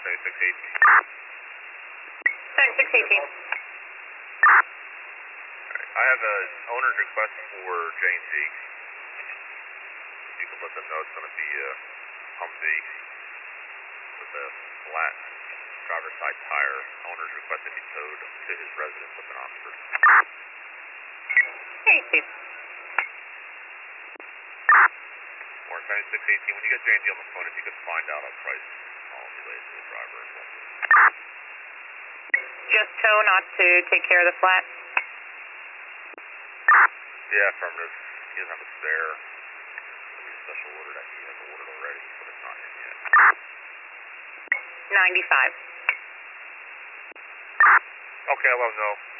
7618. I have an owner's request for J&G. You can let them know it's going to be a Humvee with a flat driver's side tire. Owner's request to be towed to his residence up in Oxford. Hey, Steve. Or 7618, when you get J&G on the phone, if you could find out a price, I'll relay it to the driver as well. Just tow, not to take care of the flat? Yeah, affirmative. He doesn't have a spare. It'll be a special order that he has ordered already, but it's not in yet. 95. Okay, I'll let him know.